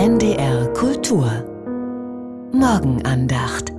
NDR Kultur Morgenandacht.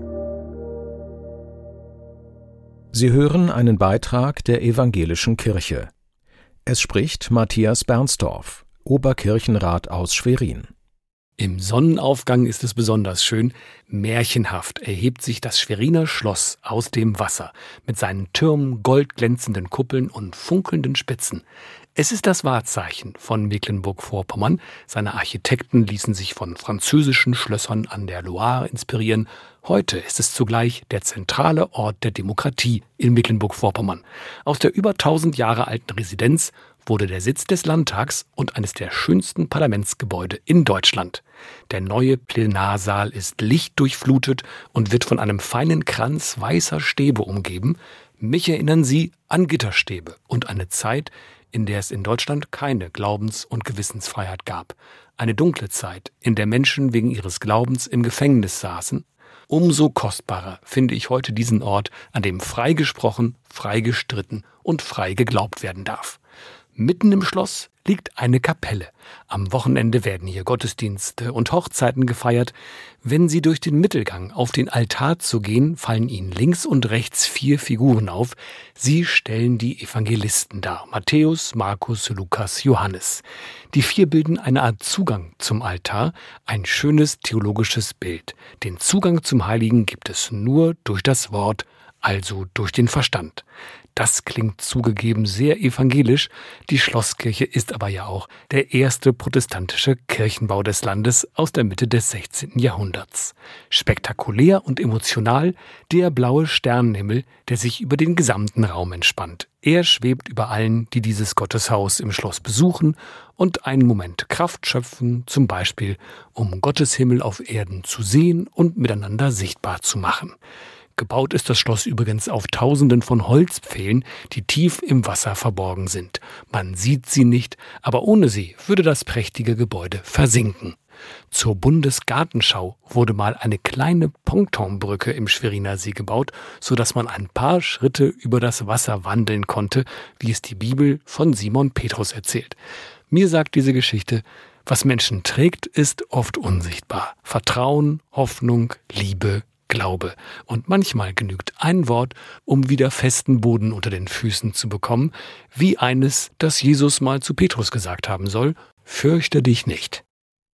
Sie hören einen Beitrag der Evangelischen Kirche. Es spricht Matthias Bernstorff, Oberkirchenrat aus Schwerin. Im Sonnenaufgang ist es besonders schön. Märchenhaft erhebt sich das Schweriner Schloss aus dem Wasser mit seinen Türmen, goldglänzenden Kuppeln und funkelnden Spitzen. Es ist das Wahrzeichen von Mecklenburg-Vorpommern. Seine Architekten ließen sich von französischen Schlössern an der Loire inspirieren. Heute ist es zugleich der zentrale Ort der Demokratie in Mecklenburg-Vorpommern. Aus der über 1000 Jahre alten Residenz wurde der Sitz des Landtags und eines der schönsten Parlamentsgebäude in Deutschland. Der neue Plenarsaal ist lichtdurchflutet und wird von einem feinen Kranz weißer Stäbe umgeben. Mich erinnern sie an Gitterstäbe und eine Zeit, in der es in Deutschland keine Glaubens- und Gewissensfreiheit gab. Eine dunkle Zeit, in der Menschen wegen ihres Glaubens im Gefängnis saßen. Umso kostbarer finde ich heute diesen Ort, an dem frei gesprochen, frei gestritten und frei geglaubt werden darf. Mitten im Schloss liegt eine Kapelle. Am Wochenende werden hier Gottesdienste und Hochzeiten gefeiert. Wenn Sie durch den Mittelgang auf den Altar zugehen, fallen Ihnen links und rechts 4 Figuren auf. Sie stellen die Evangelisten dar: Matthäus, Markus, Lukas, Johannes. Die 4 bilden eine Art Zugang zum Altar, ein schönes theologisches Bild. Den Zugang zum Heiligen gibt es nur durch das Wort, also durch den Verstand. Das klingt zugegeben sehr evangelisch. Die Schlosskirche ist aber ja auch der erste protestantische Kirchenbau des Landes aus der Mitte des 16. Jahrhunderts. Spektakulär und emotional der blaue Sternenhimmel, der sich über den gesamten Raum entspannt. Er schwebt über allen, die dieses Gotteshaus im Schloss besuchen und einen Moment Kraft schöpfen, zum Beispiel, um Gottes Himmel auf Erden zu sehen und miteinander sichtbar zu machen. Gebaut ist das Schloss übrigens auf Tausenden von Holzpfählen, die tief im Wasser verborgen sind. Man sieht sie nicht, aber ohne sie würde das prächtige Gebäude versinken. Zur Bundesgartenschau wurde mal eine kleine Pontonbrücke im Schweriner See gebaut, sodass man ein paar Schritte über das Wasser wandeln konnte, wie es die Bibel von Simon Petrus erzählt. Mir sagt diese Geschichte: Was Menschen trägt, ist oft unsichtbar. Vertrauen, Hoffnung, Liebe, Glaube. Und manchmal genügt ein Wort, um wieder festen Boden unter den Füßen zu bekommen, wie eines, das Jesus mal zu Petrus gesagt haben soll: Fürchte dich nicht.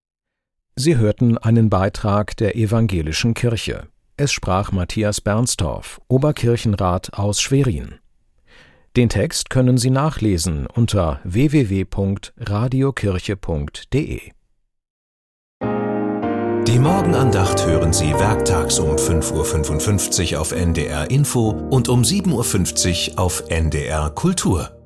Sie hörten einen Beitrag der Evangelischen Kirche. Es sprach Matthias Bernstorff, Oberkirchenrat aus Schwerin. Den Text können Sie nachlesen unter www.radiokirche.de. Die Morgenandacht hören Sie werktags um 5:55 Uhr auf NDR Info und um 7:50 Uhr auf NDR Kultur.